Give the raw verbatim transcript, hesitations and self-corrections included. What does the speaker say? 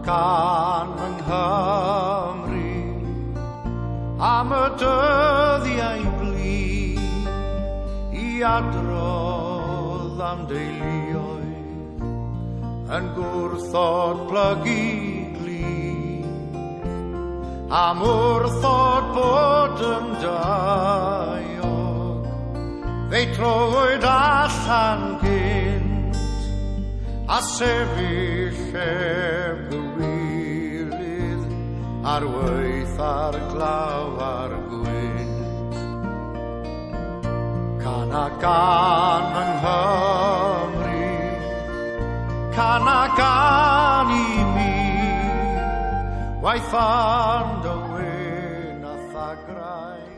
gan yng Nghymru am y dyddiau blu i adrodd am deuluoedd yn gwrthod plygu glu am wrthod bod yn daiog fe trowyd allan gynt a sefyll heb gywilydd ar waith ar glaw ar gwynt. Can a gan yng Nghymru, can a gan i mi, waith an dy wyn a thagrau.